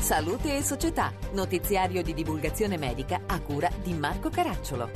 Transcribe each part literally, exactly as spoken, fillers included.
Salute e Società, notiziario di divulgazione medica a cura di Marco Caracciolo.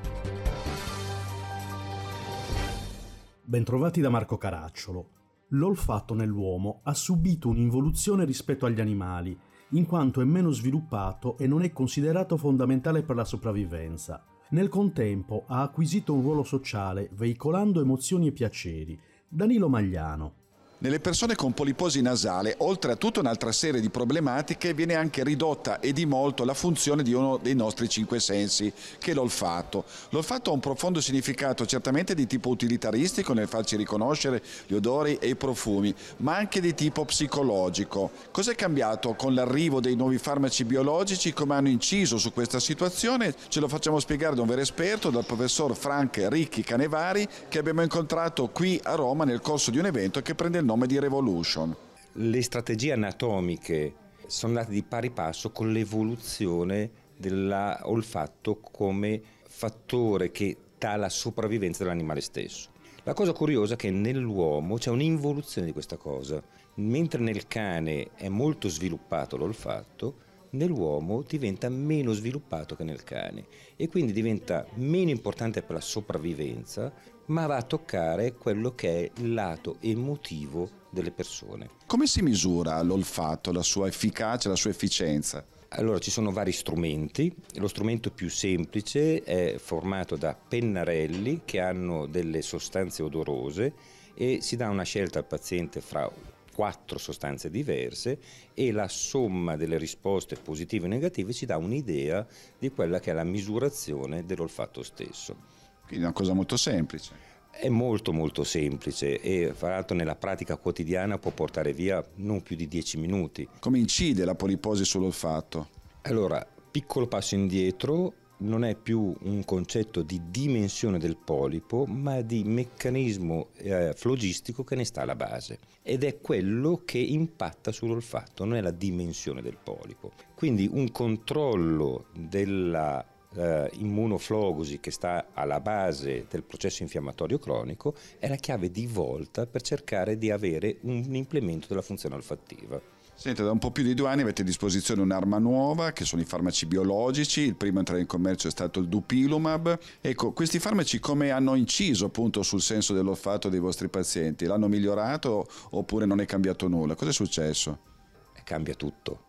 Bentrovati da Marco Caracciolo. L'olfatto nell'uomo ha subito un'involuzione rispetto agli animali, in quanto è meno sviluppato e non è considerato fondamentale per la sopravvivenza. Nel contempo ha acquisito un ruolo sociale, veicolando emozioni e piaceri. Danilo Magliano. Nelle persone con poliposi nasale, oltre a tutta un'altra serie di problematiche, viene anche ridotta e di molto la funzione di uno dei nostri cinque sensi, che è l'olfatto. L'olfatto ha un profondo significato certamente di tipo utilitaristico nel farci riconoscere gli odori e i profumi, ma anche di tipo psicologico. Cos'è cambiato con l'arrivo dei nuovi farmaci biologici? Come hanno inciso su questa situazione? Ce lo facciamo spiegare da un vero esperto, dal professor Frank Ricchi Canevari, che abbiamo incontrato qui a Roma nel corso di un evento che prende il nome di Revolution. Le strategie anatomiche sono andate di pari passo con l'evoluzione dell'olfatto come fattore che dà la sopravvivenza dell'animale stesso. La cosa curiosa è che nell'uomo c'è un'involuzione di questa cosa. Mentre nel cane è molto sviluppato l'olfatto, nell'uomo diventa meno sviluppato che nel cane e quindi diventa meno importante per la sopravvivenza, ma va a toccare quello che è il lato emotivo delle persone. Come si misura l'olfatto, la sua efficacia, la sua efficienza? Allora, ci sono vari strumenti. Lo strumento più semplice è formato da pennarelli che hanno delle sostanze odorose e si dà una scelta al paziente fra quattro sostanze diverse e la somma delle risposte positive e negative ci dà un'idea di quella che è la misurazione dell'olfatto stesso. Quindi è una cosa molto semplice. È molto molto semplice e fra l'altro nella pratica quotidiana può portare via non più di dieci minuti. Come incide la poliposi sull'olfatto? Allora, piccolo passo indietro. Non è più un concetto di dimensione del polipo, ma di meccanismo eh, flogistico che ne sta alla base. Ed è quello che impatta sull'olfatto, non è la dimensione del polipo. Quindi un controllo della eh, immunoflogosi che sta alla base del processo infiammatorio cronico è la chiave di volta per cercare di avere un implemento della funzione olfattiva. Senta, da un po' più di due anni avete a disposizione un'arma nuova che sono i farmaci biologici. Il primo a entrare in commercio è stato il Dupilumab. Ecco, questi farmaci come hanno inciso appunto sul senso dell'olfatto dei vostri pazienti? L'hanno migliorato oppure non è cambiato nulla? Cosa è successo? Cambia tutto.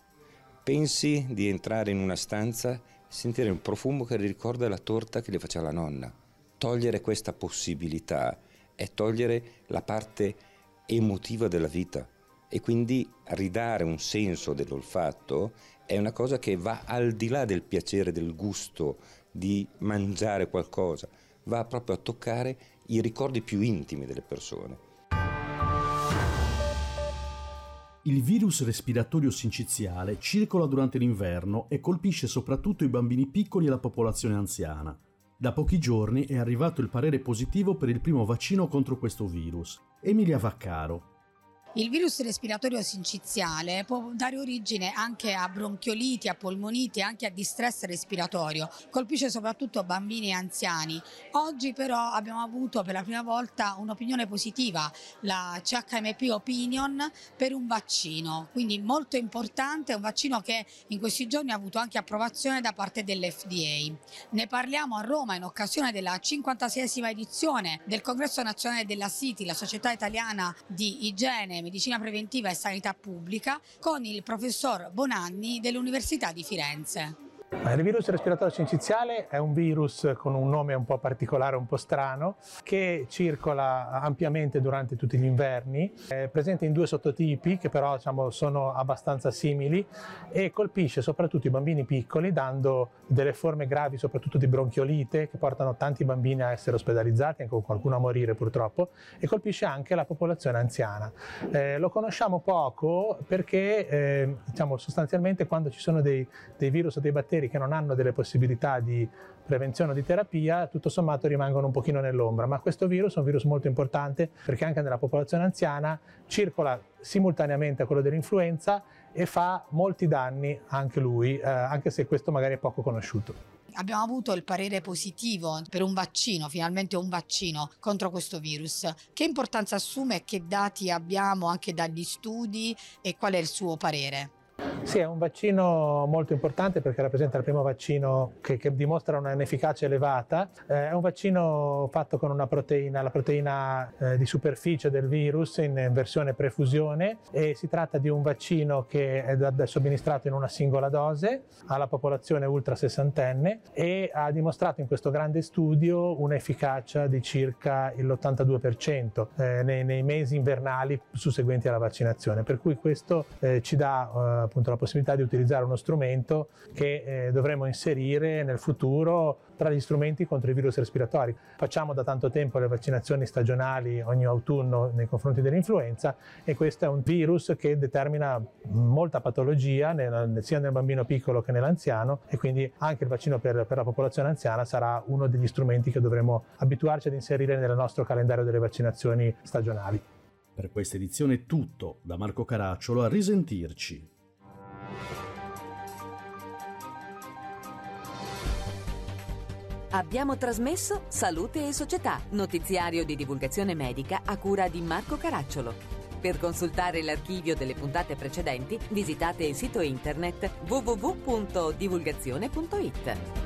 Pensi di entrare in una stanza e sentire un profumo che ricorda la torta che le faceva la nonna. Togliere questa possibilità è togliere la parte emotiva della vita. E quindi ridare un senso dell'olfatto è una cosa che va al di là del piacere, del gusto di mangiare qualcosa, va proprio a toccare i ricordi più intimi delle persone. Il virus respiratorio sinciziale circola durante l'inverno e colpisce soprattutto i bambini piccoli e la popolazione anziana. Da pochi giorni è arrivato il parere positivo per il primo vaccino contro questo virus. Emilia Vaccaro. Il virus respiratorio sinciziale può dare origine anche a bronchioliti, a polmoniti, anche a distress respiratorio. Colpisce soprattutto bambini e anziani. Oggi però abbiamo avuto per la prima volta un'opinione positiva, la C H M P Opinion per un vaccino, quindi molto importante, un vaccino che in questi giorni ha avuto anche approvazione da parte dell'F D A. Ne parliamo a Roma in occasione della cinquantaseiesima edizione del Congresso Nazionale della S I T I, la Società Italiana di Igiene, Medicina Preventiva e Sanità Pubblica, con il professor Bonanni dell'Università di Firenze. Il virus respiratorio sinciziale è un virus con un nome un po' particolare, un po' strano, che circola ampiamente durante tutti gli inverni, è presente in due sottotipi che però diciamo, sono abbastanza simili e colpisce soprattutto i bambini piccoli dando delle forme gravi soprattutto di bronchiolite che portano tanti bambini a essere ospedalizzati, anche qualcuno a morire purtroppo, e colpisce anche la popolazione anziana. Eh, lo conosciamo poco perché eh, diciamo, sostanzialmente quando ci sono dei, dei virus o dei batteri che non hanno delle possibilità di prevenzione o di terapia, tutto sommato rimangono un pochino nell'ombra, ma questo virus è un virus molto importante perché anche nella popolazione anziana circola simultaneamente a quello dell'influenza e fa molti danni anche lui, eh, anche se questo magari è poco conosciuto. Abbiamo avuto il parere positivo per un vaccino, finalmente un vaccino contro questo virus. Che importanza assume, che dati abbiamo anche dagli studi e qual è il suo parere? Sì, è un vaccino molto importante perché rappresenta il primo vaccino che, che dimostra un'efficacia elevata. Eh, è un vaccino fatto con una proteina, la proteina eh, di superficie del virus in versione prefusione, e si tratta di un vaccino che è da, da somministrato in una singola dose alla popolazione ultra sessantenne e ha dimostrato in questo grande studio un'efficacia di circa l'ottantadue per cento eh, nei, nei mesi invernali susseguenti alla vaccinazione, per cui questo eh, ci dà eh, appunto la possibilità di utilizzare uno strumento che eh, dovremo inserire nel futuro tra gli strumenti contro i virus respiratori. Facciamo da tanto tempo le vaccinazioni stagionali ogni autunno nei confronti dell'influenza, e questo è un virus che determina molta patologia nel, sia nel bambino piccolo che nell'anziano, e quindi anche il vaccino per, per la popolazione anziana sarà uno degli strumenti che dovremo abituarci ad inserire nel nostro calendario delle vaccinazioni stagionali. Per questa edizione è tutto. Da Marco Caracciolo, a risentirci. Abbiamo trasmesso Salute e Società, notiziario di divulgazione medica a cura di Marco Caracciolo. Per consultare l'archivio delle puntate precedenti, visitate il sito internet w w w punto divulgazione punto i t.